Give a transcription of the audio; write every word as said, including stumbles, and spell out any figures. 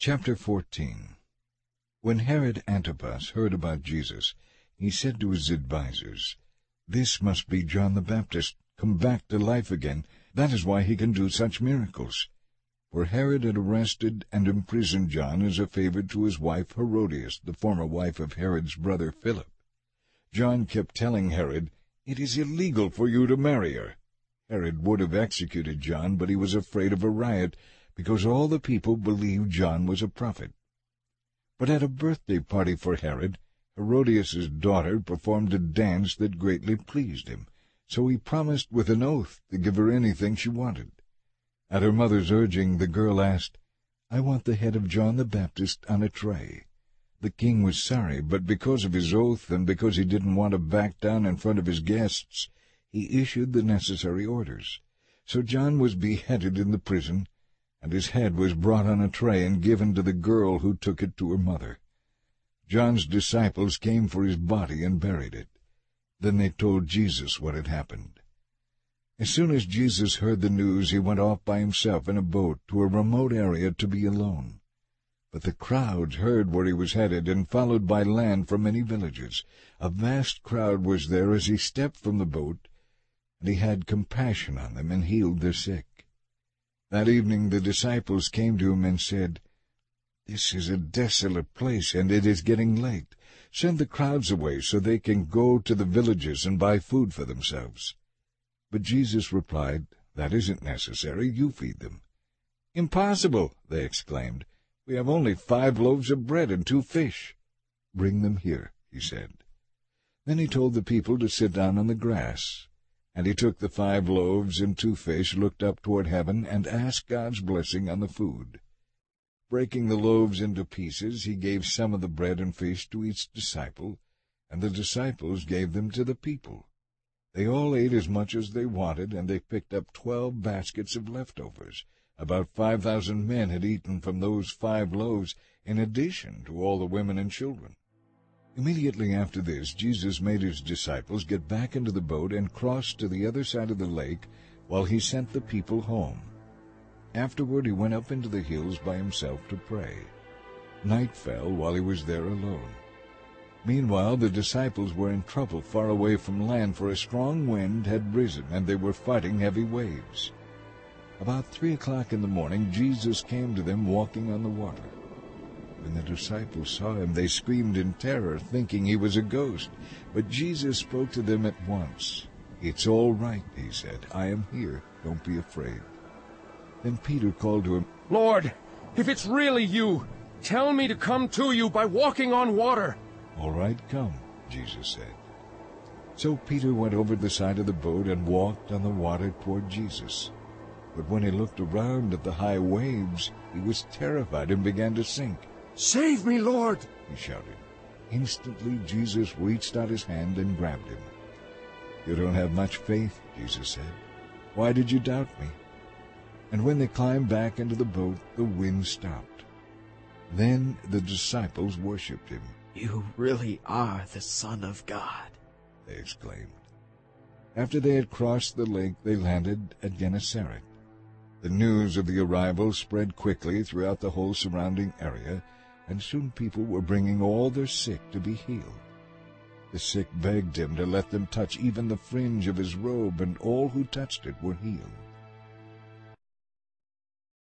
Chapter fourteen. When Herod Antipas heard about Jesus, he said to his advisers, "This must be John the Baptist, come back to life again. That is why he can do such miracles." For Herod had arrested and imprisoned John as a favor to his wife Herodias, the former wife of Herod's brother Philip. John kept telling Herod, "It is illegal for you to marry her." Herod would have executed John, but he was afraid of a riot, because all the people believed John was a prophet. But at a birthday party for Herod, Herodias' daughter performed a dance that greatly pleased him, so he promised with an oath to give her anything she wanted. At her mother's urging, the girl asked, "I want the head of John the Baptist on a tray." The king was sorry, but because of his oath and because he didn't want to back down in front of his guests, he issued the necessary orders. So John was beheaded in the prison, and his head was brought on a tray and given to the girl, who took it to her mother. John's disciples came for his body and buried it. Then they told Jesus what had happened. As soon as Jesus heard the news, he went off by himself in a boat to a remote area to be alone. But the crowds heard where he was headed and followed by land from many villages. A vast crowd was there as he stepped from the boat, and he had compassion on them and healed their sick. That evening the disciples came to him and said, "This is a desolate place, and it is getting late. Send the crowds away so they can go to the villages and buy food for themselves." But Jesus replied, "That isn't necessary. You feed them." "Impossible!" they exclaimed. "We have only five loaves of bread and two fish." "Bring them here," he said. Then he told the people to sit down on the grass. And he took the five loaves and two fish, looked up toward heaven, and asked God's blessing on the food. Breaking the loaves into pieces, he gave some of the bread and fish to each disciple, and the disciples gave them to the people. They all ate as much as they wanted, and they picked up twelve baskets of leftovers. About five thousand men had eaten from those five loaves, in addition to all the women and children. Immediately after this, Jesus made his disciples get back into the boat and cross to the other side of the lake while he sent the people home. Afterward he went up into the hills by himself to pray. Night fell while he was there alone. Meanwhile the disciples were in trouble far away from land, for a strong wind had risen, and they were fighting heavy waves. About three o'clock in the morning Jesus came to them walking on the water. When the disciples saw him, they screamed in terror, thinking he was a ghost. But Jesus spoke to them at once. "It's all right," he said. "I am here. Don't be afraid." Then Peter called to him, "Lord, if it's really you, tell me to come to you by walking on water." "All right, come," Jesus said. So Peter went over the side of the boat and walked on the water toward Jesus. But when he looked around at the high waves, he was terrified and began to sink. "Save me, Lord!" he shouted. Instantly Jesus reached out his hand and grabbed him. "You don't have much faith," Jesus said. "Why did you doubt me?" And when they climbed back into the boat, the wind stopped. Then the disciples worshipped him. "You really are the Son of God," they exclaimed. After they had crossed the lake, they landed at Gennesaret. The news of the arrival spread quickly throughout the whole surrounding area, and soon people were bringing all their sick to be healed. The sick begged him to let them touch even the fringe of his robe, and all who touched it were healed.